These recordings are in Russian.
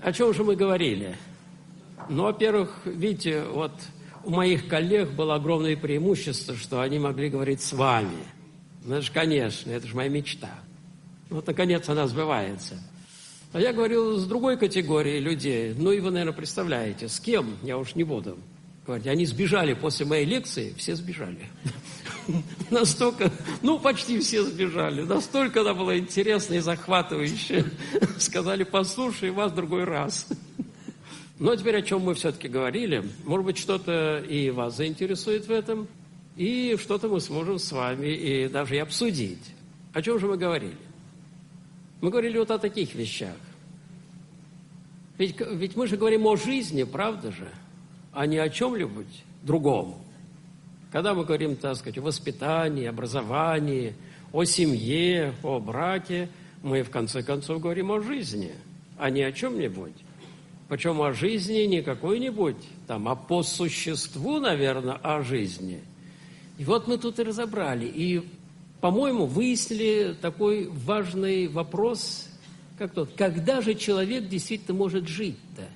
О чем же мы говорили? Ну, во-первых, видите, вот у моих коллег было огромное преимущество, что они могли говорить с вами. Ну, это же, конечно, это же моя мечта. Вот, наконец, она сбывается. А я говорил с другой категорией людей. Ну, и вы, наверное, представляете, с кем, я уж не буду говорить. Они сбежали после моей лекции, все сбежали. Настолько, ну, почти все сбежали. Настолько она была интересная и захватывающая. Сказали, послушай вас в другой раз. Но теперь о чем мы все-таки говорили. Может быть, что-то и вас заинтересует в этом, и что-то мы сможем с вами и даже и обсудить. О чем же мы говорили? Мы говорили вот о таких вещах. Ведь мы же говорим о жизни, правда же, а не о чем-либо другом. Когда мы говорим, так сказать, о воспитании, образовании, о семье, о браке, мы в конце концов говорим о жизни, а не о чем-нибудь. Причем о жизни не какой-нибудь, там, а по существу, наверное, о жизни. И вот мы тут и разобрали. И, по-моему, выяснили такой важный вопрос, как тот, когда же человек действительно может жить-то?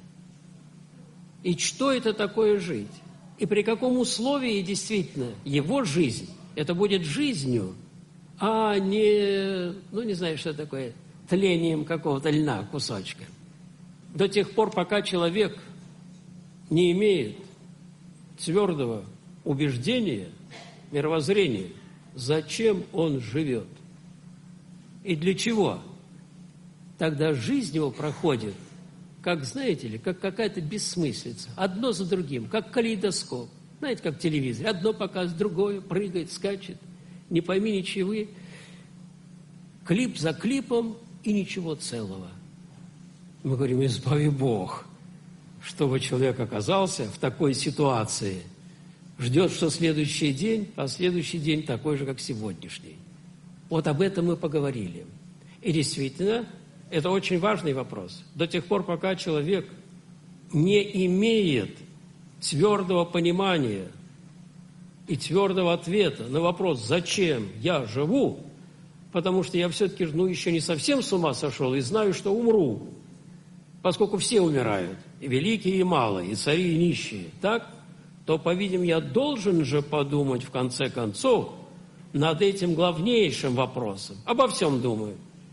И что это такое жить? И при каком условии действительно его жизнь, это будет жизнью, а не, ну, не знаю, что такое, тлением какого-то льна кусочка. До тех пор, пока человек не имеет твердого убеждения, мировоззрения, зачем он живет и для чего, тогда жизнь его проходит, как, знаете ли, как какая-то бессмыслица, одно за другим, как калейдоскоп. Знаете, как телевизор, одно показывает, другое, прыгает, скачет, не пойми ничего, клип за клипом и ничего целого. Мы говорим, избави Бог, чтобы человек оказался в такой ситуации, ждет, что следующий день, а следующий день такой же, как сегодняшний. Вот об этом мы поговорили. И действительно, это очень важный вопрос. До тех пор, пока человек не имеет твердого понимания и твердого ответа на вопрос, зачем я живу, потому что я все-таки, ну, еще не совсем с ума сошел и знаю, что умру, поскольку все умирают, и великие, и малые, и цари, и нищие, так, то, по-видимому, я должен же подумать, в конце концов, над этим главнейшим вопросом. Обо всем думаю.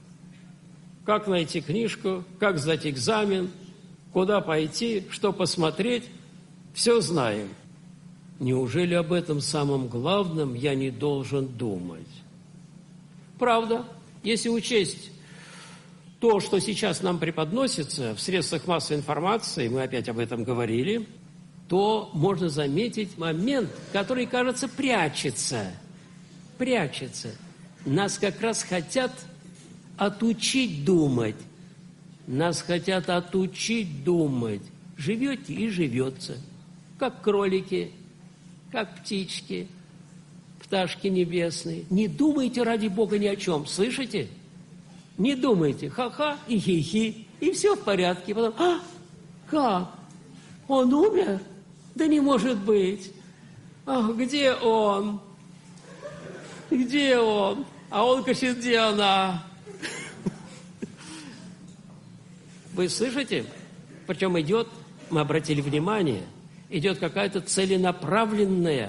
Как найти книжку, как сдать экзамен, куда пойти, что посмотреть, все знаем. Неужели об этом самом главном я не должен думать? Правда, если учесть то, что сейчас нам преподносится в средствах массовой информации, мы опять об этом говорили, то можно заметить момент, который, кажется, прячется. Нас как раз хотят отучить думать. Нас хотят отучить думать. Живете и живется. Как кролики, как птички, пташки небесные. Не думайте, ради Бога, ни о чем. Слышите? Не думайте. Ха-ха и хи-хи. И все в порядке. Потом, как? Он умер? Да не может быть. Ах, где он? Где он? А он кричит, где она? Вы слышите? Причем идет, мы обратили внимание, идет какая-то целенаправленная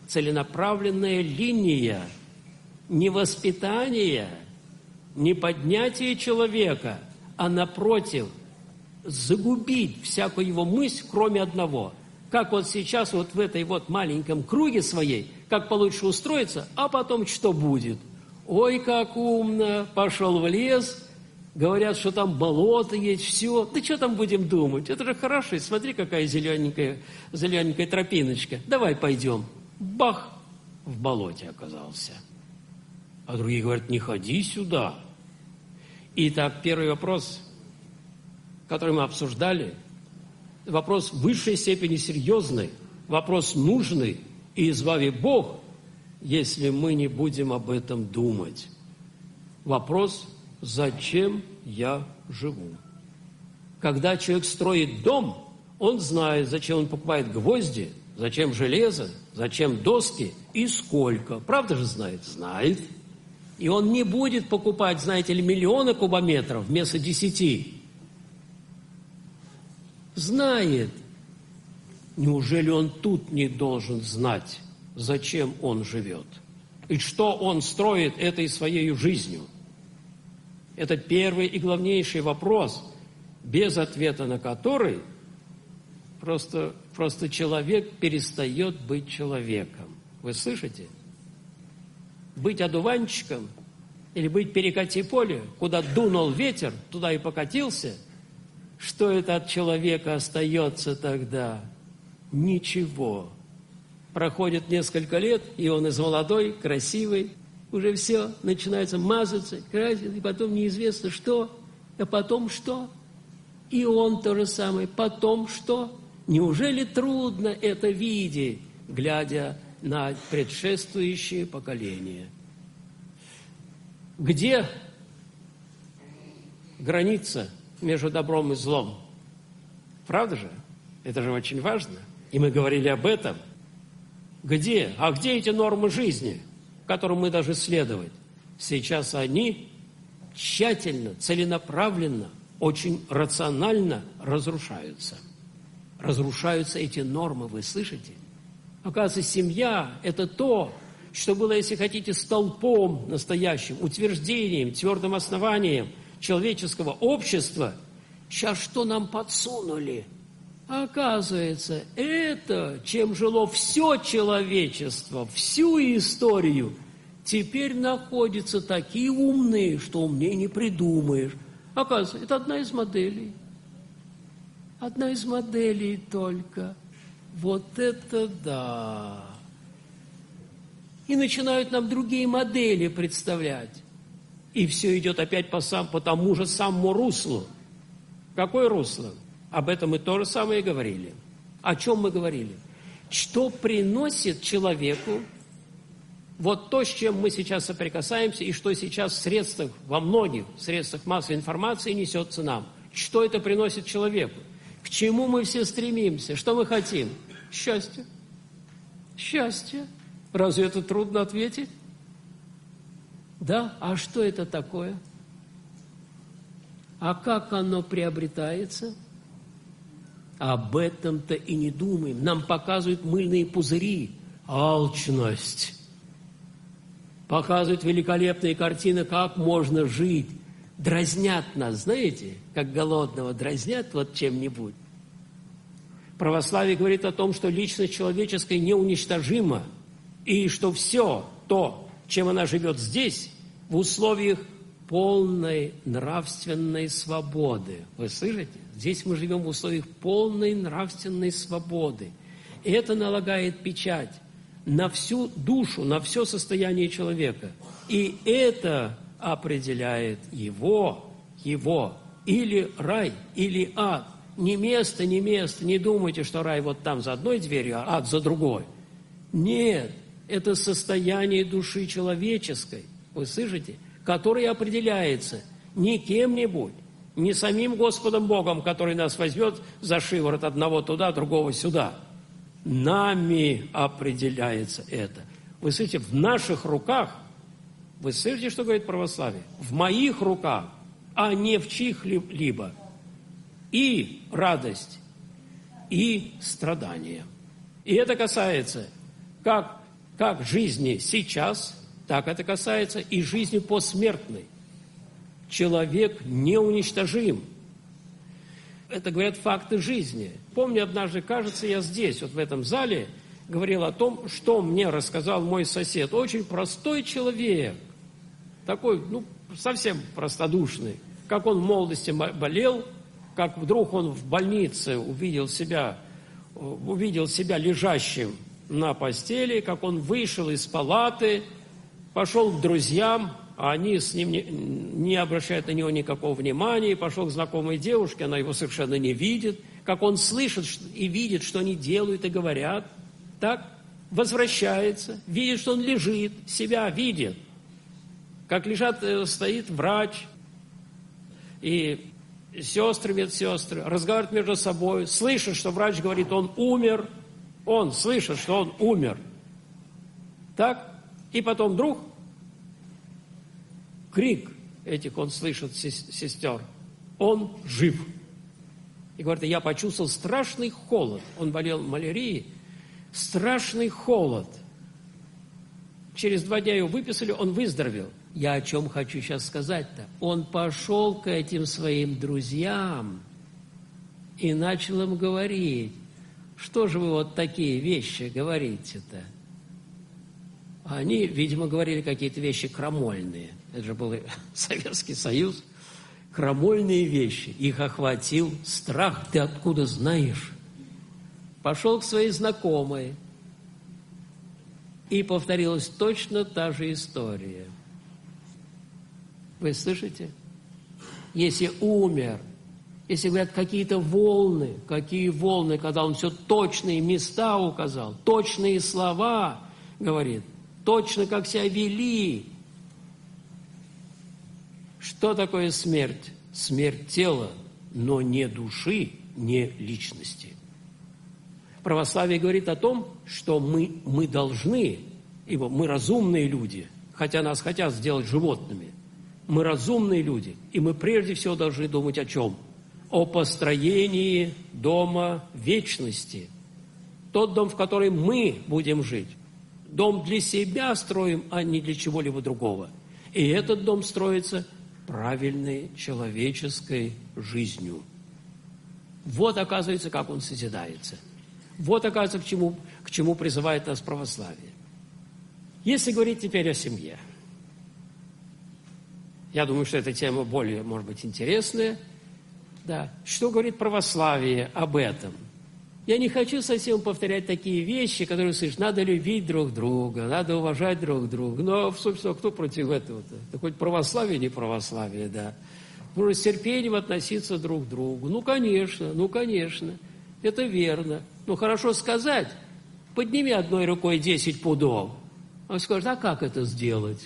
линия, не воспитания, не поднятия человека, а напротив, загубить всякую его мысль, кроме одного. Как вот сейчас вот в этой вот маленьком круге своей, как получше устроиться, а потом что будет? Ой, как умно, пошел в лес, говорят, что там болото есть, все. Да что там будем думать? Это же хорошо, смотри, какая зелененькая тропиночка. Давай пойдем. Бах, в болоте оказался. А другие говорят, не ходи сюда. Итак, первый вопрос, который мы обсуждали, вопрос в высшей степени серьезный, вопрос нужный, и избави Бог, если мы не будем об этом думать. Вопрос, зачем я живу? Когда человек строит дом, он знает, зачем он покупает гвозди, зачем железо, зачем доски и сколько. Правда же знает? Знает. И он не будет покупать, знаете ли, миллионы кубометров вместо 10. знает. Неужели он тут не должен знать, зачем он живет? И что он строит этой своей жизнью? Это первый и главнейший вопрос, без ответа на который просто человек перестает быть человеком. Вы слышите? Быть одуванчиком или быть перекати поле, куда дунул ветер, туда и покатился, что это от человека остается тогда? Ничего. Проходит несколько лет, и он из молодой, красивый, уже все, начинается мазаться, красить, и потом неизвестно что, а потом что? И он то же самое, потом что? Неужели трудно это видеть, глядя на предшествующие поколения? Где граница между добром и злом? Правда же? Это же очень важно. И мы говорили об этом. Где? А где эти нормы жизни, которым мы должны следовать? Сейчас они тщательно, целенаправленно, очень рационально разрушаются. Разрушаются эти нормы, вы слышите? Оказывается, семья – это то, что было, если хотите, столпом настоящим, утверждением, твердым основанием человеческого общества. Сейчас что нам подсунули? А оказывается, это, чем жило все человечество, всю историю, теперь находятся такие умные, что умнее не придумаешь. Оказывается, это одна из моделей. Одна из моделей только. Вот это да! И начинают нам другие модели представлять. И все идет опять по тому же самому руслу. Какое русло? Об этом мы то же самое и говорили. О чем мы говорили? Что приносит человеку вот то, с чем мы сейчас соприкасаемся, и что сейчас в средствах, во многих средствах массовой информации несется нам. Что это приносит человеку? К чему мы все стремимся? Что мы хотим? Счастье. Счастье. Разве это трудно ответить? Да? А что это такое? А как оно приобретается? Об этом-то и не думаем. Нам показывают мыльные пузыри. Алчность. Показывают великолепные картины, как можно жить. Дразнят нас, знаете, как голодного дразнят вот чем-нибудь. Православие говорит о том, что личность человеческая неуничтожима, и что все то, чем она живет здесь, в условиях полной нравственной свободы. Вы слышите? Здесь мы живем в условиях полной нравственной свободы. И это налагает печать на всю душу, на все состояние человека. И это определяет его, или рай, или ад. Не место, не думайте, что рай вот там за одной дверью, а ад за другой. Нет, это состояние души человеческой, вы слышите, которое определяется не кем-нибудь, не самим Господом Богом, который нас возьмет за шиворот одного туда, другого сюда. Нами определяется это. Вы слышите, в наших руках, вы слышите, что говорит православие? В моих руках, а не в чьих-либо. И радость, и страдания. И это касается как жизни сейчас, так это касается и жизни посмертной. Человек неуничтожим. Это говорят факты жизни. Помню, однажды, кажется, я здесь, вот в этом зале, говорил о том, что мне рассказал мой сосед. Очень простой человек, такой, совсем простодушный. Как он в молодости болел, как вдруг он в больнице увидел себя лежащим на постели, как он вышел из палаты, пошел к друзьям, а они с ним не обращают на него никакого внимания, пошел к знакомой девушке, она его совершенно не видит, как он слышит и видит, что они делают и говорят, так, возвращается, видит, что он лежит, себя видит, как стоит врач, и сестры, медсестры разговаривают между собой, слышат, что врач говорит, он умер, он слышит, что он умер. Так? И потом вдруг крик этих он слышит, сестер, он жив. И говорит, я почувствовал страшный холод. Он болел малярией. Страшный холод. Через 2 дня его выписали, он выздоровел. Я о чем хочу сейчас сказать-то? Он пошел к этим своим друзьям и начал им говорить, что же вы вот такие вещи говорите-то? Они, видимо, говорили какие-то вещи крамольные. Это же был Советский Союз. Крамольные вещи. Их охватил страх. Ты откуда знаешь? Пошел к своей знакомой. И повторилась точно та же история. Вы слышите? Если умер, если говорят какие-то волны, какие волны, когда он все точные места указал, точные слова говорит, точно как себя вели. Что такое смерть? Смерть тела, но не души, не личности. Православие говорит о том, что мы должны, ибо мы разумные люди, хотя нас хотят сделать животными. Мы разумные люди, и мы прежде всего должны думать о чем? О построении дома вечности. Тот дом, в котором мы будем жить. Дом для себя строим, а не для чего-либо другого. И этот дом строится правильной человеческой жизнью. Вот, оказывается, как он созидается. Вот, оказывается, к чему призывает нас православие. Если говорить теперь о семье. Я думаю, что эта тема более, может быть, интересная. Да. Что говорит православие об этом? Я не хочу совсем повторять такие вещи, которые слышишь, надо любить друг друга, надо уважать друг друга. Но, собственно, кто против этого-то? Да хоть православие, не православие, да. Нужно с терпением относиться друг к другу. Ну, конечно, это верно. Ну, хорошо сказать, подними одной рукой 10 пудов. Он скажет, а как это сделать?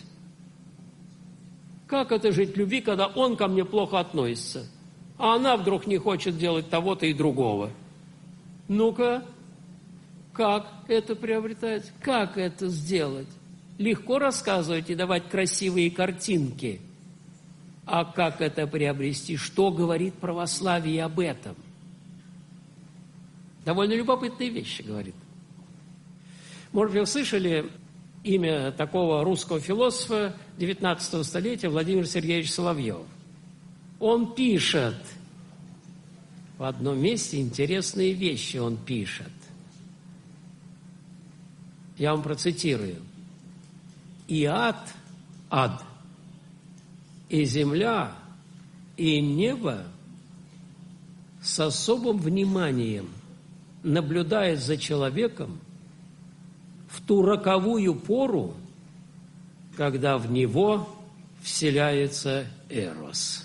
Как это жить в любви, когда он ко мне плохо относится, а она вдруг не хочет делать того-то и другого? Ну-ка, как это приобретать? Как это сделать? Легко рассказывать и давать красивые картинки. А как это приобрести? Что говорит православие об этом? Довольно любопытные вещи говорит. Может быть, вы слышали имя такого русского философа XIX столетия Владимир Сергеевич Соловьев. Он пишет, в одном месте интересные вещи он пишет. Я вам процитирую. «И ад, и земля, и небо с особым вниманием наблюдает за человеком в ту роковую пору, когда в него вселяется Эрос».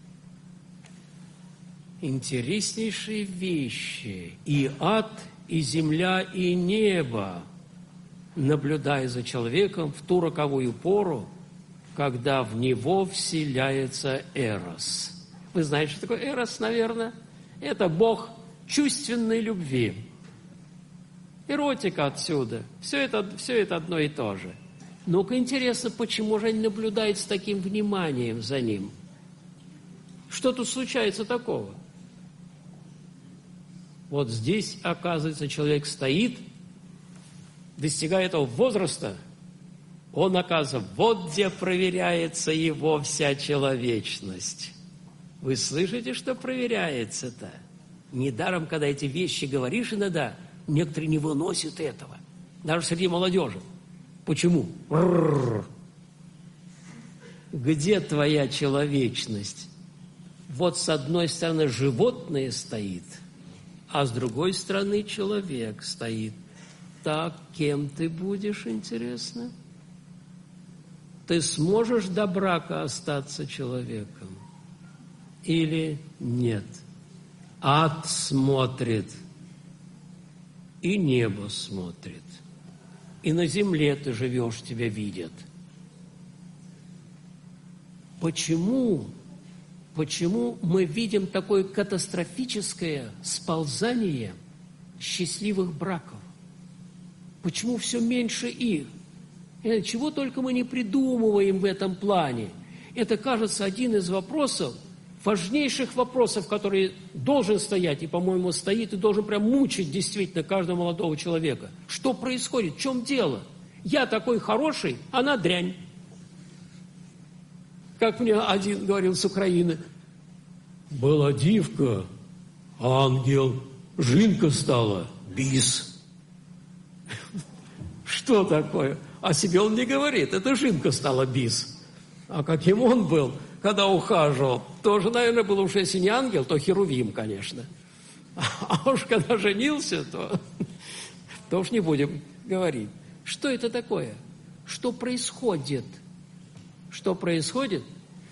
Интереснейшие вещи. И ад, и земля, и небо, наблюдая за человеком в ту роковую пору, когда в него вселяется Эрос. Вы знаете, что такое Эрос, наверное? Это бог чувственной любви. Эротика отсюда. Все это одно и то же. Ну-ка, интересно, почему же они наблюдают с таким вниманием за ним? Что тут случается такого? Вот здесь, оказывается, человек стоит, достигая этого возраста, он, оказывается, вот где проверяется его вся человечность. Вы слышите, что проверяется-то? Недаром, когда эти вещи говоришь иногда, некоторые не выносят этого. Даже среди молодежи. Почему? Где твоя человечность? Вот с одной стороны животное стоит, а с другой стороны человек стоит. Так, кем ты будешь, интересно? Ты сможешь до брака остаться человеком или нет? Ад смотрит, и небо смотрит, и на земле ты живешь, тебя видят. Почему мы видим такое катастрофическое сползание счастливых браков? Почему все меньше их? Чего только мы не придумываем в этом плане. Это, кажется, один из вопросов, важнейших вопросов, которые должен стоять, и, по-моему, стоит, и должен прям мучить действительно каждого молодого человека. Что происходит? В чем дело? Я такой хороший, она дрянь. Как мне один говорил с Украины. Была дивка, ангел, жинка стала, бис. Что такое? О себе он не говорит, это жинка стала бис. А каким он был, когда ухаживал? Тоже, наверное, был уже, если не ангел, то херувим, конечно. А уж когда женился, то уж не будем говорить. Что это такое? Что происходит? Что происходит?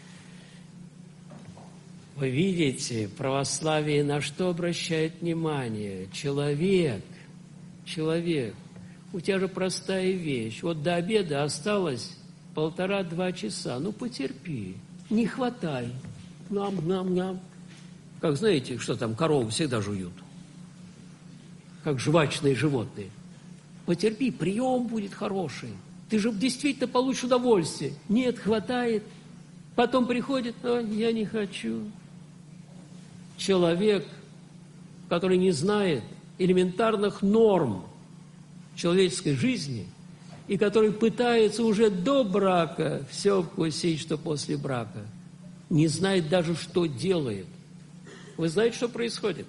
Вы видите, православие на что обращает внимание? Человек, у тебя же простая вещь. Вот до обеда осталось 1,5-2 часа. Ну, потерпи, не хватай. Нам. Как знаете, что там коровы всегда жуют? Как жвачные животные. Потерпи, прием будет хороший. Ты же действительно получишь удовольствие. Нет, хватает. Потом приходит, я не хочу. Человек, который не знает элементарных норм человеческой жизни и который пытается уже до брака все вкусить, что после брака, не знает даже, что делает. Вы знаете, что происходит?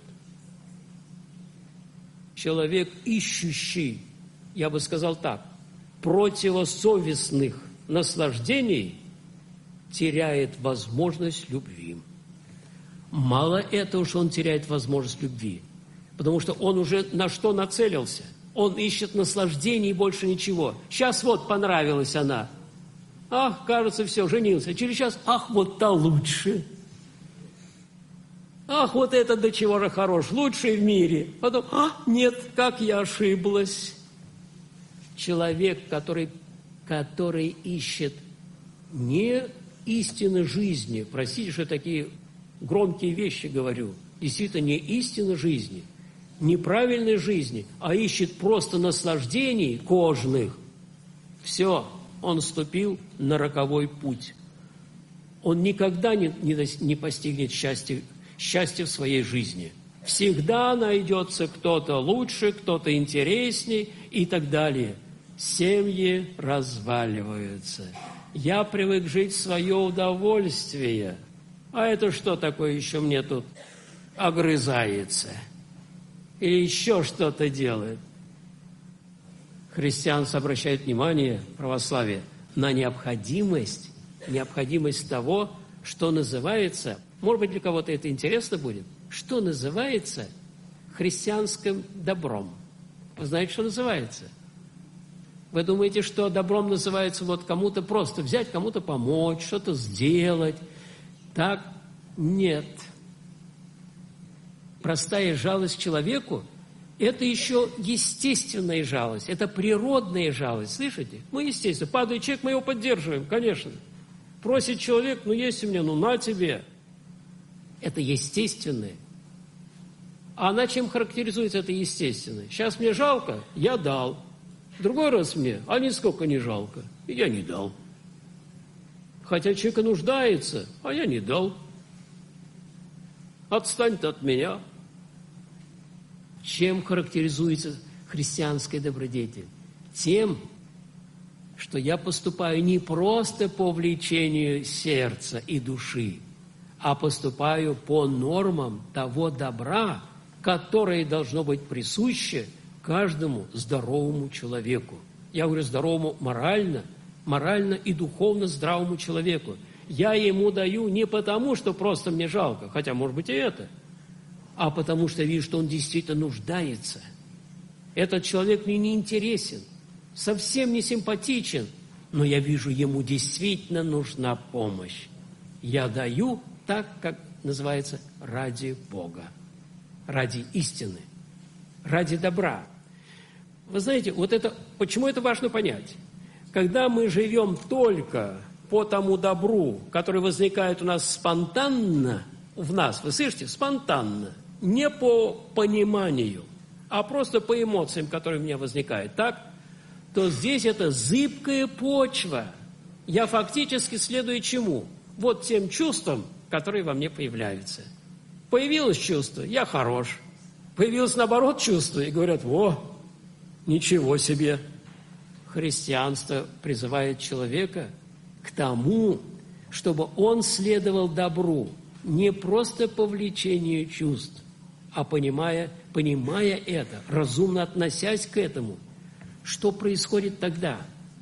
Человек, ищущий, я бы сказал так, противосовестных наслаждений, теряет возможность любви. Мало этого, что он теряет возможность любви, потому что он уже на что нацелился. Он ищет наслаждений и больше ничего. Сейчас вот понравилась она. Ах, кажется, все, женился. Через час, ах, вот та лучше. Ах, вот это до чего же хорош, лучший в мире. Потом, нет, как я ошиблась. Человек, который ищет не истины жизни, простите, что такие громкие вещи говорю, действительно не истины жизни, неправильной жизни, а ищет просто наслаждений кожных, все, он ступил на роковой путь. Он никогда не постигнет счастья в своей жизни. Всегда найдется кто-то лучше, кто-то интересней и так далее. Семьи разваливаются. Я привык жить в свое удовольствие. А это что такое еще мне тут огрызается? Или еще что-то делает? Христианство обращает внимание, православие, на необходимость того, что называется, может быть, для кого-то это интересно будет, что называется христианским добром. Вы знаете, что называется? Вы думаете, что добром называется вот кому-то просто взять, кому-то помочь, что-то сделать? Так нет. Простая жалость к человеку – это еще естественная жалость, это природная жалость. Слышите? Мы, естественно, падает человек, мы его поддерживаем, конечно. Просит человек, есть у меня, на тебе. Это естественное. А она чем характеризуется, это естественное? Сейчас мне жалко, я дал. Другой раз мне, нисколько не жалко, и я не дал. Хотя человек нуждается, а я не дал. Отстань ты от меня. Чем характеризуется христианская добродетель? Тем, что я поступаю не просто по влечению сердца и души, а поступаю по нормам того добра, которое должно быть присуще каждому здоровому человеку. Я говорю здоровому морально и духовно здравому человеку. Я ему даю не потому, что просто мне жалко, хотя, может быть, и это, а потому что вижу, что он действительно нуждается. Этот человек мне не интересен, совсем не симпатичен, но я вижу, ему действительно нужна помощь. Я даю так, как называется, ради Бога, ради истины, ради добра. Вы знаете, почему это важно понять? Когда мы живем только по тому добру, который возникает у нас спонтанно, в нас, вы слышите, спонтанно, не по пониманию, а просто по эмоциям, которые у меня возникают, так, то здесь это зыбкая почва. Я фактически следую чему? Вот тем чувствам, которые во мне появляются. Появилось чувство, я хорош. Появилось, наоборот, чувство, и говорят, во, ничего себе. Христианство призывает человека к тому, чтобы он следовал добру, не просто по влечению чувств, а понимая это, разумно относясь к этому, что происходит тогда.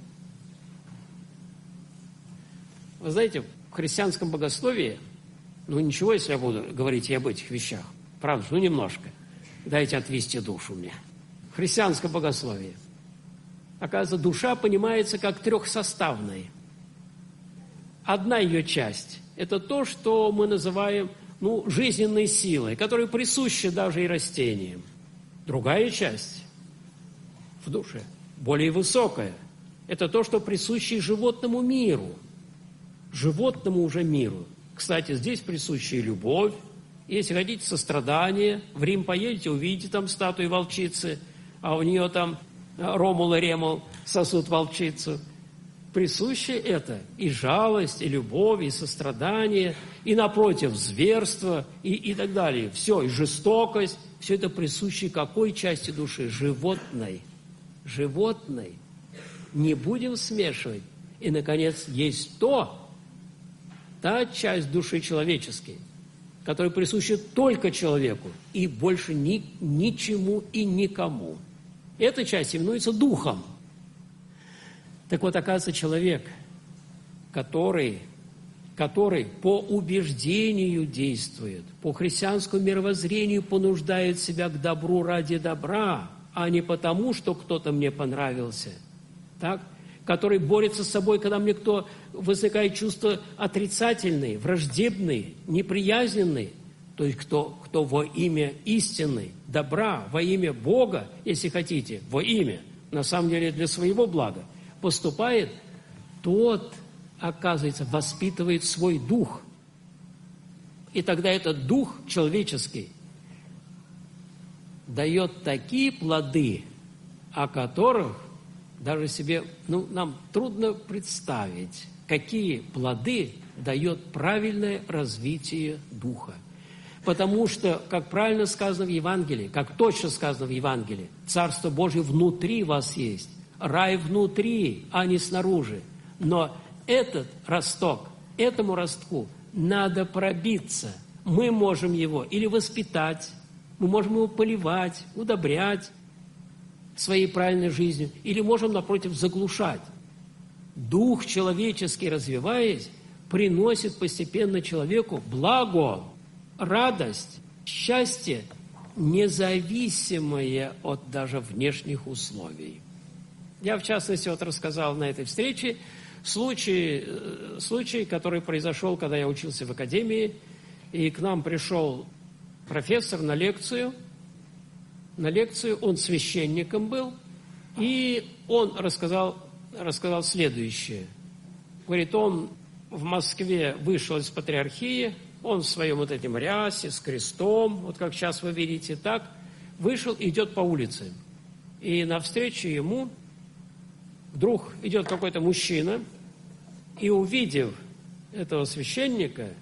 Вы знаете, в христианском богословии, ничего, если я буду говорить и об этих вещах, правда, немножко, дайте отвести душу мне. В христианском богословии, оказывается, душа понимается как трехсоставная. Одна ее часть – это то, что мы называем жизненной силой, которая присуща даже и растениям. Другая часть в душе, более высокая, это то, что присуще животному миру. Животному уже миру. Кстати, здесь присуща и любовь, если хотите, сострадание. В Рим поедете, увидите там статуи волчицы, а у нее там Ромул и Ремул сосут волчицу. Присуще это и жалость, и любовь, и сострадание, и, напротив, зверство, и так далее. Все, и жестокость, все это присуще какой части души? Животной. Животной. Не будем смешивать. И, наконец, есть та часть души человеческой, которая присуща только человеку и больше ничему и никому. Эта часть именуется духом. Так вот, оказывается, человек, который по убеждению действует, по христианскому мировоззрению понуждает себя к добру ради добра, а не потому, что кто-то мне понравился, так? Который борется с собой, когда мне кто возникает чувства отрицательные, враждебные, неприязненные, то есть кто во имя истины, добра, во имя Бога, если хотите, во имя, на самом деле для своего блага, поступает, тот, оказывается, воспитывает свой дух. И тогда этот дух человеческий дает такие плоды, о которых даже себе, нам трудно представить, какие плоды дает правильное развитие духа. Потому что, как правильно сказано в Евангелии, как точно сказано в Евангелии, Царство Божие внутри вас есть, рай внутри, а не снаружи. Но этот росток, этому ростку надо пробиться. Мы можем его или воспитать, мы можем его поливать, удобрять своей правильной жизнью, или можем, напротив, заглушать. Дух человеческий, развиваясь, приносит постепенно человеку благо, радость, счастье, независимое от даже внешних условий. Я, в частности, рассказал на этой встрече случай, который произошел, когда я учился в академии, и к нам пришел профессор на лекцию, он священником был, и он рассказал следующее. Говорит, он в Москве вышел из патриархии, он в своем этим рясе, с крестом, как сейчас вы видите, так, вышел, идет по улице. И навстречу ему вдруг идет какой-то мужчина, и, увидев этого священника,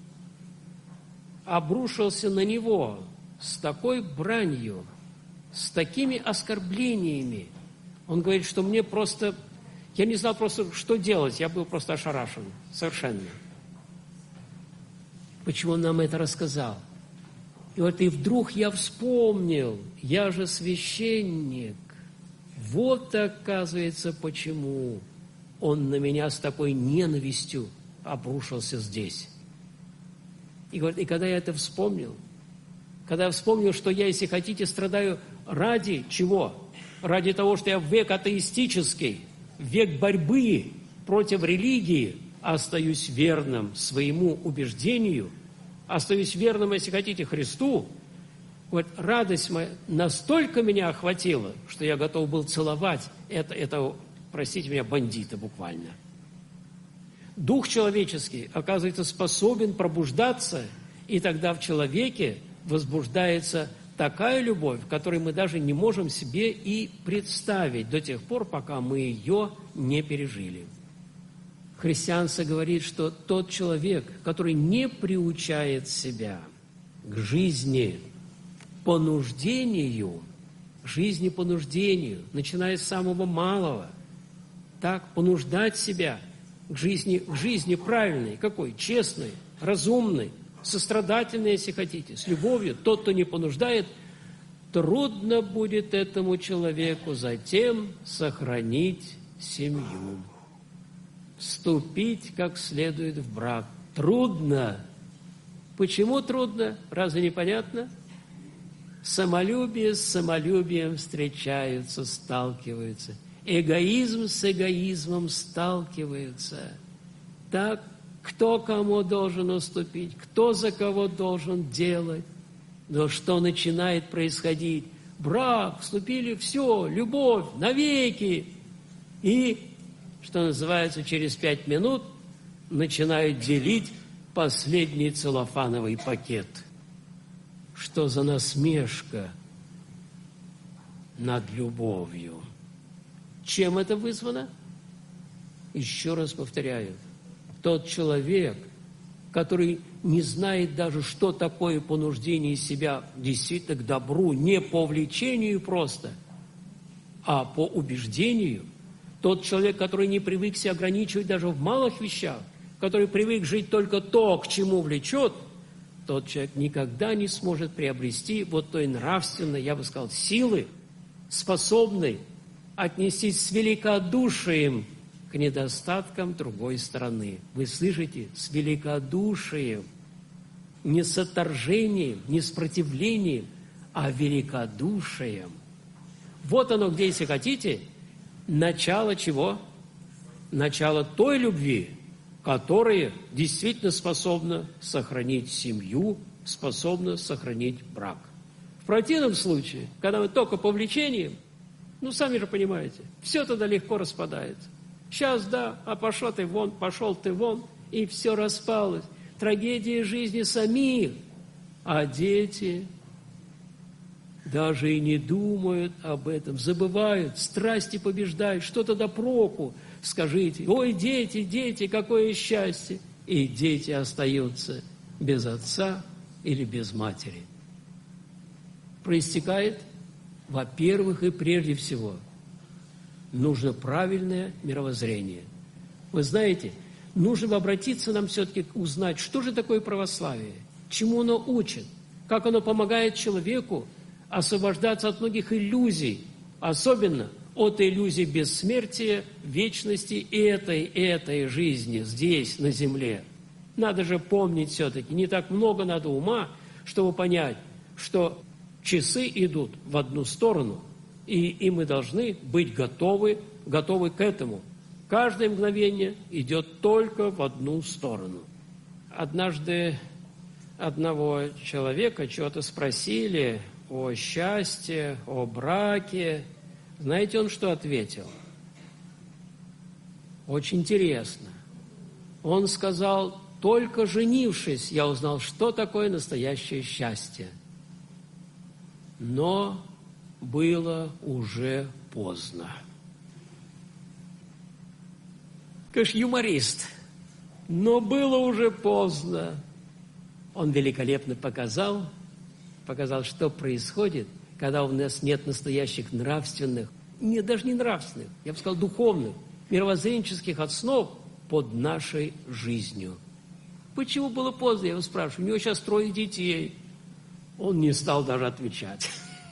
обрушился на него с такой бранью, с такими оскорблениями. Он говорит, что мне просто... Я не знал просто, что делать. Я был просто ошарашен. Совершенно. Почему он нам это рассказал? И вдруг я вспомнил, я же священник. Вот, оказывается, почему он на меня с такой ненавистью обрушился здесь. И когда я это вспомнил, когда я вспомнил, что я, если хотите, страдаю ради чего? Ради того, что я в век атеистический, в век борьбы против религии, остаюсь верным своему убеждению, остаюсь верным, если хотите, Христу. Радость моя настолько меня охватила, что я готов был целовать этого, простите меня, бандита буквально. Дух человеческий, оказывается, способен пробуждаться, и тогда в человеке возбуждается такая любовь, которую мы даже не можем себе и представить до тех пор, пока мы ее не пережили. Христианство говорит, что тот человек, который не приучает себя к жизни по нуждению, начиная с самого малого, так понуждать себя к жизни правильной, какой? Честной, разумной, сострадательной, если хотите, с любовью. Тот, кто не понуждает, трудно будет этому человеку затем сохранить семью, вступить как следует в брак. Трудно. Почему трудно? Разве непонятно? Самолюбие с самолюбием встречаются, сталкиваются. Эгоизм с эгоизмом сталкиваются. Так, кто кому должен уступить, кто за кого должен делать. Но что начинает происходить? Брак, вступили, все, любовь, навеки. И, что называется, через 5 минут начинают делить последний целлофановый пакет. Что за насмешка над любовью? Чем это вызвано? Еще раз повторяю, тот человек, который не знает даже, что такое понуждение себя действительно к добру, не по влечению просто, а по убеждению, тот человек, который не привык себя ограничивать даже в малых вещах, который привык жить только то, к чему влечет, тот человек никогда не сможет приобрести вот той нравственной, я бы сказал, силы, способной отнестись с великодушием к недостаткам другой стороны. Вы слышите? С великодушием. Не с отторжением, не с противлением, а великодушием. Вот оно где, если хотите, начало чего? Начало той любви, которая действительно способна сохранить семью, способна сохранить брак. В противном случае, когда мы только по влечениям, сами же понимаете, все тогда легко распадается. Сейчас, да, а пошел ты вон, и все распалось. Трагедия жизни самих. А дети даже и не думают об этом, забывают, страсти побеждают, что тогда проку? Скажите, ой, дети, какое счастье! И дети остаются без отца или без матери. Проистекает, во-первых, и прежде всего, нужно правильное мировоззрение. Вы знаете, нужно обратиться нам все-таки узнать, что же такое православие, чему оно учит, как оно помогает человеку освобождаться от многих иллюзий, особенно от иллюзий бессмертия, вечности и этой жизни здесь, на земле. Надо же помнить все-таки, не так много надо ума, чтобы понять, что часы идут в одну сторону, и мы должны быть готовы к этому. Каждое мгновение идет только в одну сторону. Однажды одного человека чего-то спросили о счастье, о браке. Знаете, он что ответил? Очень интересно. Он сказал, только женившись, я узнал, что такое настоящее счастье. Но было уже поздно. Конечно, юморист. Но было уже поздно. Он великолепно показал, что происходит, когда у нас нет настоящих нравственных, даже не нравственных, я бы сказал, духовных, мировоззренческих основ под нашей жизнью. Почему было поздно, я его спрашиваю. У него сейчас 3 детей. Он не стал даже отвечать.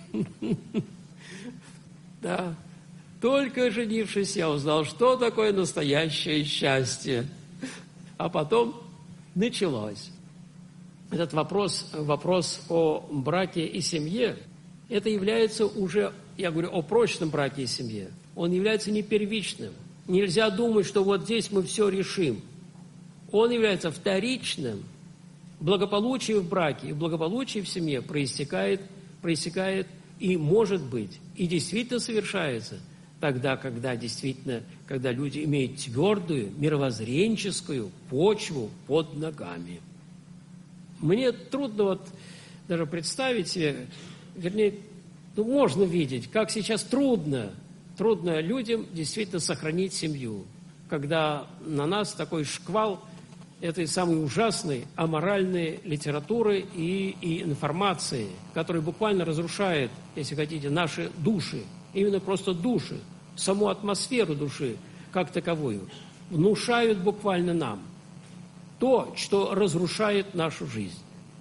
Да. Только женившись, я узнал, что такое настоящее счастье. А потом началось. Этот вопрос о браке и семье, это является уже, я говорю о прочном браке и семье, он является не первичным. Нельзя думать, что вот здесь мы все решим. Он является вторичным. Благополучие в браке и благополучие в семье проистекает и может быть, и действительно совершается тогда, когда люди имеют твердую мировоззренческую почву под ногами. Мне трудно даже представить себе, вернее, можно видеть, как сейчас трудно людям действительно сохранить семью. когда на нас такой шквал этой самой ужасной аморальной литературы и информации, которая буквально разрушает, если хотите, наши души, именно просто души, саму атмосферу души как таковую, внушают буквально нам то, что разрушает нашу жизнь.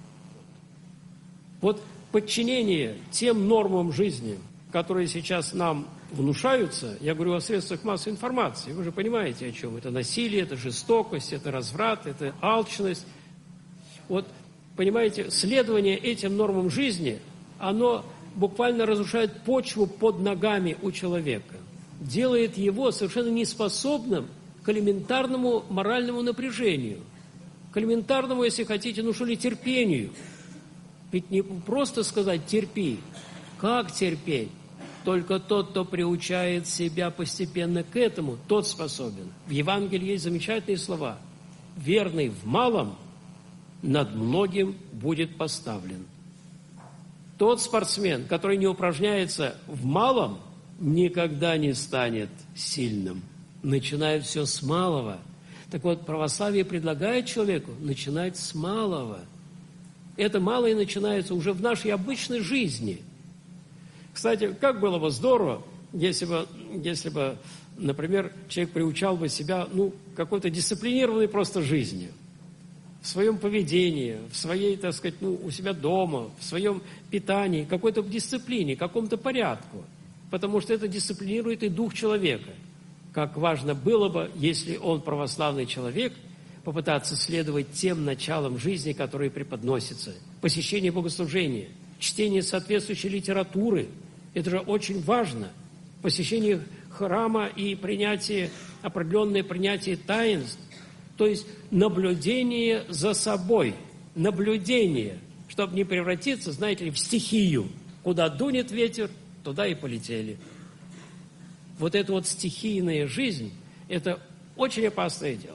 Вот подчинение тем нормам жизни, которые сейчас нам внушаются, я говорю о средствах массовой информации, вы же понимаете, о чем. Это насилие, это жестокость, это разврат, это алчность. Вот, понимаете, следование этим нормам жизни, оно буквально разрушает почву под ногами у человека, делает его совершенно неспособным к элементарному моральному напряжению, к элементарному, если хотите, ну что ли, терпению. Ведь не просто сказать «терпи». Как терпеть? Только тот, кто приучает себя постепенно к этому, тот способен. В Евангелии есть замечательные слова. «Верный в малом над многим будет поставлен». Тот спортсмен, который не упражняется в малом, никогда не станет сильным. Начинает все с малого. Так вот, православие предлагает человеку начинать с малого. Это малое начинается уже в нашей обычной жизни. Кстати, как было бы здорово, если бы, например, человек приучал бы себя, какой-то дисциплинированной просто жизни, в своем поведении, в своей, так сказать, у себя дома, в своем питании, какой-то дисциплине, каком-то порядку, потому что это дисциплинирует и дух человека. Как важно было бы, если он православный человек, попытаться следовать тем началам жизни, которые преподносятся. Посещение богослужения, чтение соответствующей литературы. Это же очень важно. Посещение храма и определенное принятие таинств. То есть наблюдение за собой. Наблюдение, чтобы не превратиться, знаете ли, в стихию. Куда дунет ветер, туда и полетели. Вот эта вот стихийная жизнь, это очень опасное дело.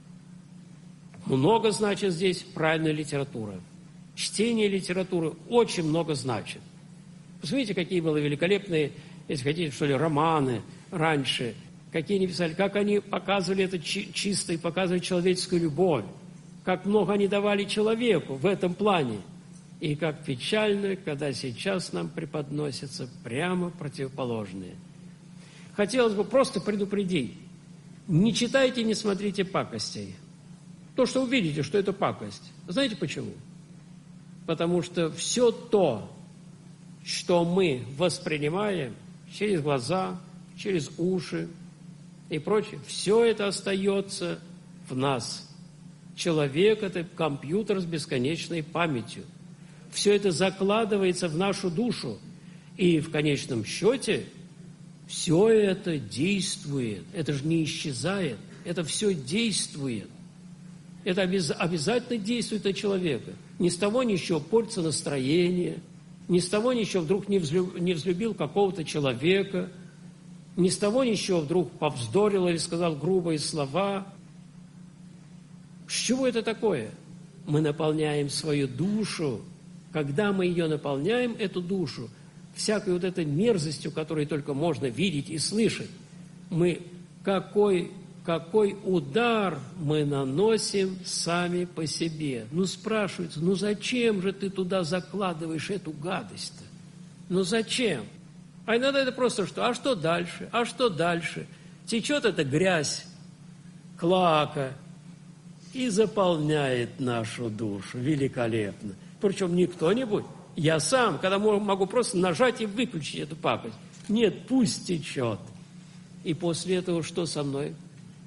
Много значит здесь правильная литература. Чтение литературы очень много значит. Посмотрите, какие были великолепные, если хотите, что ли, романы раньше, какие они писали, как они показывали это чисто и показывали человеческую любовь, как много они давали человеку в этом плане. И как печально, когда сейчас нам преподносятся прямо противоположные. Хотелось бы просто предупредить, не читайте, не смотрите пакостей. То, что увидите, что это пакость. Знаете почему? Потому что все то, что мы воспринимаем через глаза, через уши и прочее, все это остается в нас. Человек – это компьютер с бесконечной памятью. Все это закладывается в нашу душу. И в конечном счете все это действует. Это же не исчезает. Это все действует. Это обязательно действует на человека. Ни с того ни с сего портится настроение, ни с того ни с сего вдруг не взлюбил какого-то человека, ни с того ни с сего вдруг повздорил или сказал грубые слова. С чего это такое? Мы наполняем свою душу. Когда мы ее наполняем, эту душу, всякой вот этой мерзостью, которую только можно видеть и слышать, мы какой удар мы наносим сами по себе. Спрашивается, зачем же ты туда закладываешь эту гадость-то? Зачем? А иногда это просто что? А что дальше? А что дальше? Течет эта грязь, клака, и заполняет нашу душу. Великолепно. Причем не кто-нибудь, я сам, когда могу просто нажать и выключить эту пакость. Нет, пусть течет. И после этого что со мной?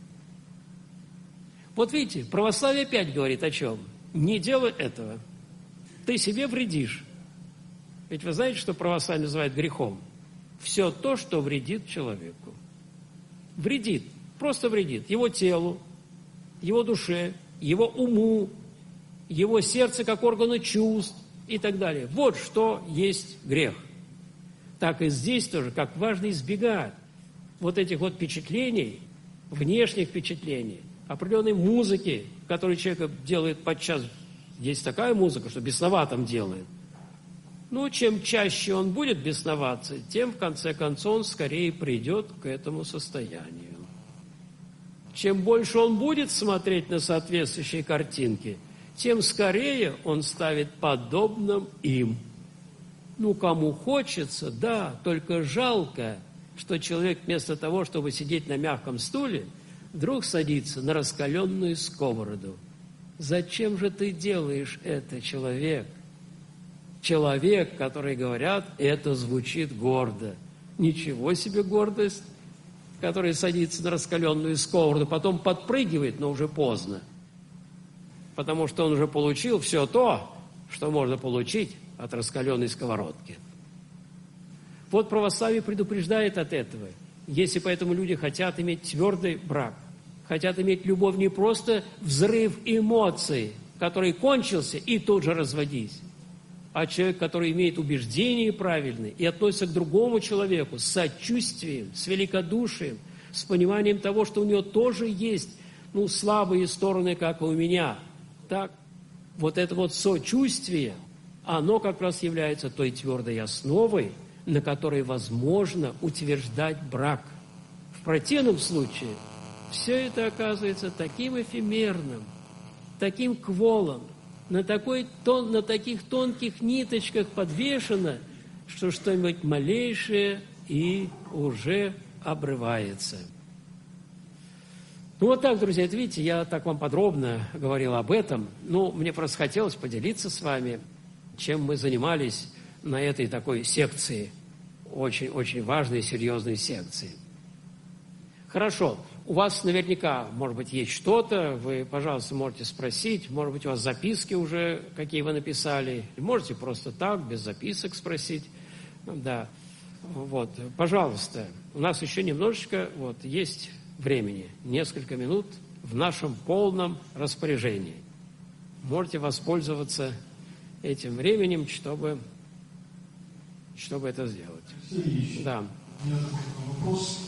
Вот видите, православие опять говорит о чем? Не делай этого. Ты себе вредишь. Ведь вы знаете, что православие называет грехом? Все то, что вредит человеку. Вредит, просто вредит его телу, его душе, его уму, его сердце как органу чувств и так далее. Вот что есть грех. Так и здесь тоже, как важно избегать вот этих вот впечатлений, внешних впечатлений, определенной музыки, которую человек делает подчас. Есть такая музыка, что бесноватым делает. Чем чаще он будет бесноваться, тем, в конце концов, он скорее придет к этому состоянию. чем больше он будет смотреть на соответствующие картинки, тем скорее он ставит подобным им. Ну, кому хочется, да, только жалко, что человек вместо того, чтобы сидеть на мягком стуле, вдруг садится на раскаленную сковороду. Зачем же ты делаешь это, человек? Человек, который говорят, это звучит гордо. Ничего себе гордость, который садится на раскаленную сковороду, потом подпрыгивает, но уже поздно. Потому что он уже получил все то, что можно получить от раскаленной сковородки. Вот православие предупреждает от этого. Если поэтому люди хотят иметь твердый брак, хотят иметь любовь, не просто взрыв эмоций, который кончился, и тут же разводись, а человек, который имеет убеждения правильные и относится к другому человеку с сочувствием, с великодушием, с пониманием того, что у него тоже есть слабые стороны, как и у меня. Так, вот это вот сочувствие, оно как раз является той твердой основой, на которой возможно утверждать брак. В противном случае все это оказывается таким эфемерным, таким кволом, на таких тонких ниточках подвешено, что что-нибудь малейшее и уже обрывается. Ну вот так, друзья, это, видите, я так вам подробно говорил об этом. Мне просто хотелось поделиться с вами, чем мы занимались на этой такой секции, очень-очень важной и серьезной секции. Хорошо, у вас наверняка, может быть, есть что-то, вы, пожалуйста, можете спросить, может быть, у вас записки уже, какие вы написали, можете просто так, без записок спросить, да, вот, пожалуйста, у нас еще немножечко, есть времени, несколько минут в нашем полном распоряжении. Можете воспользоваться этим временем, чтобы это сделать. Сергей, да. У меня такой вопрос.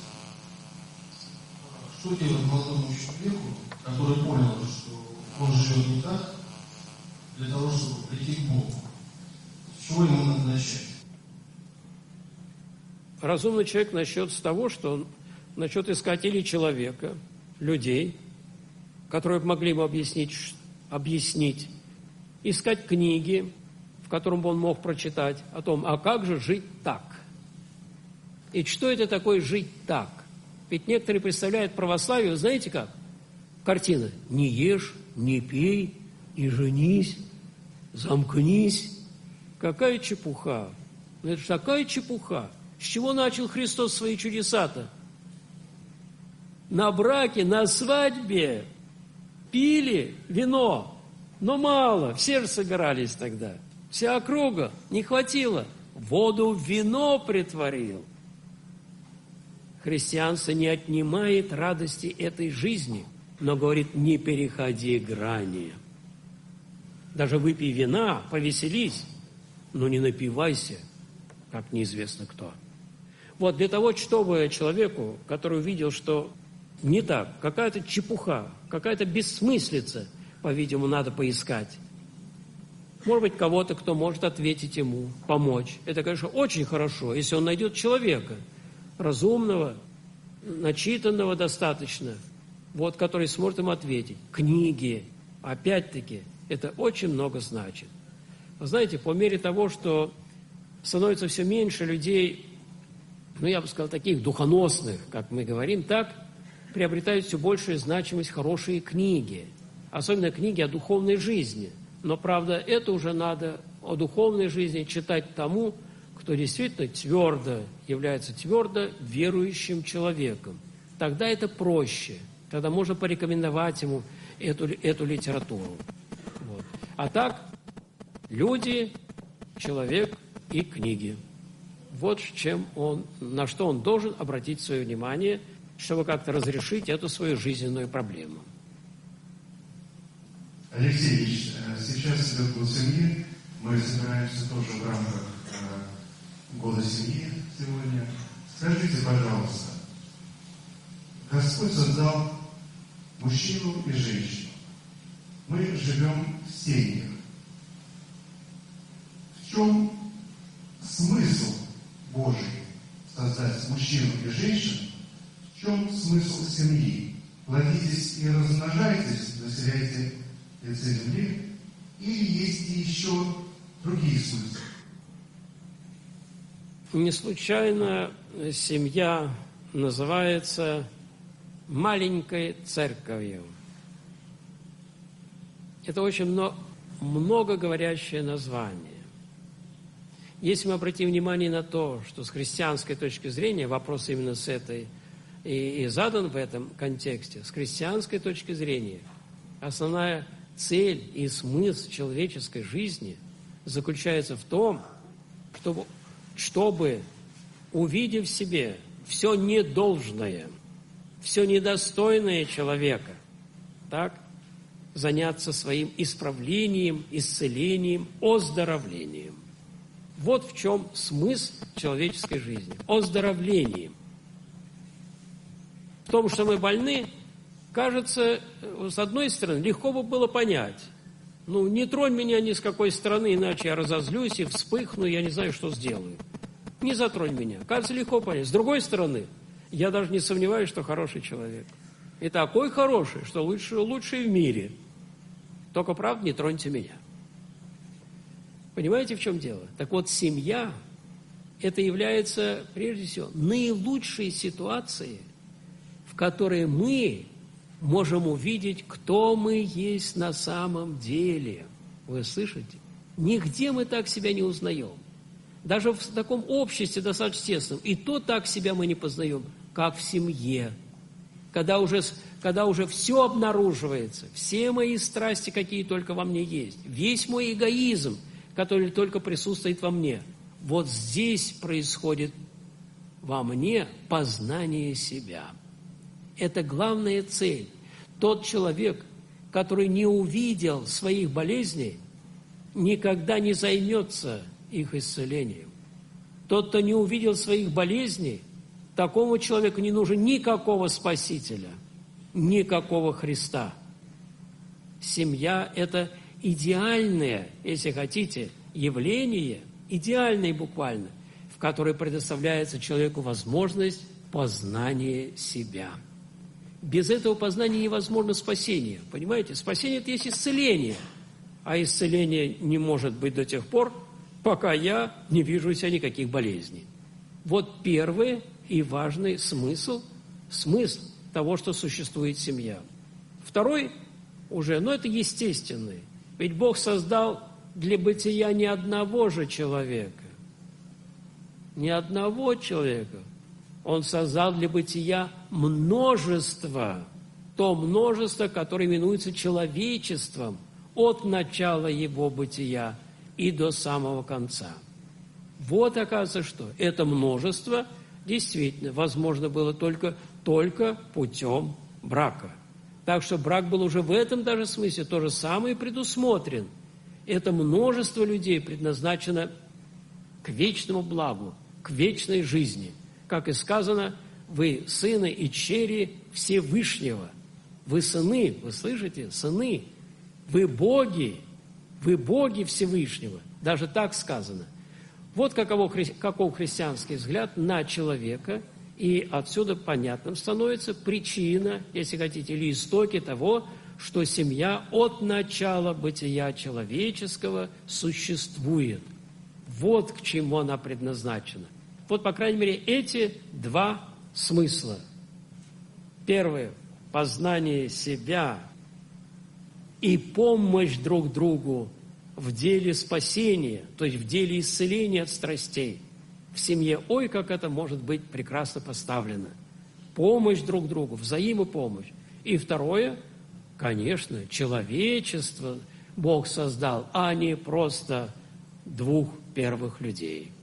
Что делать молодому человеку, который понял, что он живет не так, для того, чтобы прийти к Богу? С чего ему надо начать? Разумный человек начнет с того, что он начнет искать или человека, людей, которые могли бы объяснить, искать книги, в котором бы он мог прочитать о том, а как же жить так? И что это такое жить так? Ведь некоторые представляют православие, вы знаете как? Картина. Не ешь, не пей и женись, замкнись. Какая чепуха. Это же такая чепуха. С чего начал Христос свои чудеса-то? На браке, на свадьбе пили вино, но мало, все же собирались тогда. Вся округа, не хватило. Воду в вино притворил. Христианство не отнимает радости этой жизни, но говорит, не переходи грани. Даже выпей вина, повеселись, но не напивайся, как неизвестно кто. Вот для того, чтобы человеку, который увидел, что не так, какая-то чепуха, какая-то бессмыслица, по-видимому, надо поискать. Может быть, кого-то, кто может ответить ему, помочь. Это, конечно, очень хорошо, если он найдет человека, разумного, начитанного достаточно, который сможет ему ответить. Книги, опять-таки, это очень много значит. Вы знаете, по мере того, что становится все меньше людей, я бы сказал, таких духоносных, как мы говорим, так приобретают все большую значимость хорошие книги, особенно книги о духовной жизни. Но, правда, это уже надо о духовной жизни читать тому, кто действительно является твердо верующим человеком. Тогда это проще, тогда можно порекомендовать ему эту литературу. Вот. А так, люди, человек и книги. Вот на что он должен обратить свое внимание, чтобы как-то разрешить эту свою жизненную проблему. Алексей Ильич, сейчас идет год семьи. Мы собираемся тоже в рамках года семьи сегодня. Скажите, пожалуйста, Господь создал мужчину и женщину. Мы живем в семьях. В чем смысл Божий создать мужчину и женщину? В чем смысл семьи? плодитесь и размножайтесь, населяйте лице земли, или есть еще другие смыслы? Не случайно семья называется маленькой церковью. Это очень многоговорящее название. Если мы обратим внимание на то, что с христианской точки зрения, вопрос именно с этой и задан в этом контексте, с христианской точки зрения, основная цель и смысл человеческой жизни заключается в том, чтобы увидев в себе все недолжное, все недостойное человека, так, заняться своим исправлением, исцелением, оздоровлением. Вот в чем смысл человеческой жизни. Оздоровлением. В том, что мы больны, кажется, с одной стороны, легко бы было понять. Ну, не тронь меня ни с какой стороны, иначе я разозлюсь и вспыхну, я не знаю, что сделаю. Не затронь меня. Кажется, легко понять. С другой стороны, я даже не сомневаюсь, что хороший человек. И такой хороший, что лучший в мире. Только, правда, не троньте меня. Понимаете, в чем дело? Так вот, семья – это является, прежде всего, наилучшей ситуацией, в которой мы можем увидеть, кто мы есть на самом деле. Вы слышите? Нигде мы так себя не узнаем. Даже в таком обществе достаточно тесном. И то так себя мы не познаем, как в семье. Когда уже все обнаруживается, все мои страсти, какие только во мне есть, весь мой эгоизм, который только присутствует во мне, вот здесь происходит во мне познание себя. Это главная цель. Тот человек, который не увидел своих болезней, никогда не займется их исцелением. Тот, кто не увидел своих болезней, такому человеку не нужен никакого Спасителя, никакого Христа. Семья – это идеальное, если хотите, явление, идеальное буквально, в которое предоставляется человеку возможность познания себя. Без этого познания невозможно спасение. Понимаете? Спасение – это есть исцеление. А исцеление не может быть до тех пор, пока я не вижу у себя никаких болезней. Вот первый и важный смысл того, что существует семья. Второй уже, это естественный. Ведь Бог создал для бытия не одного же человека. Не одного человека. Он создал для бытия множество. То множество, которое именуется человечеством от начала его бытия и до самого конца. Вот, оказывается, что это множество действительно возможно было только путем брака. Так что брак был уже в этом даже смысле то же самое предусмотрен. Это множество людей предназначено к вечному благу, к вечной жизни. Как и сказано, вы сыны и чери Всевышнего. Вы сыны, вы слышите, сыны. Вы боги Всевышнего. Даже так сказано. Вот каков христианский взгляд на человека, и отсюда понятным становится причина, если хотите, или истоки того, что семья от начала бытия человеческого существует. Вот к чему она предназначена. Вот, по крайней мере, эти два смысла. Первое – познание себя и помощь друг другу в деле спасения, то есть в деле исцеления от страстей. В семье, как это может быть прекрасно поставлено. Помощь друг другу, взаимопомощь. И второе, конечно, человечество Бог создал, а не просто двух первых людей.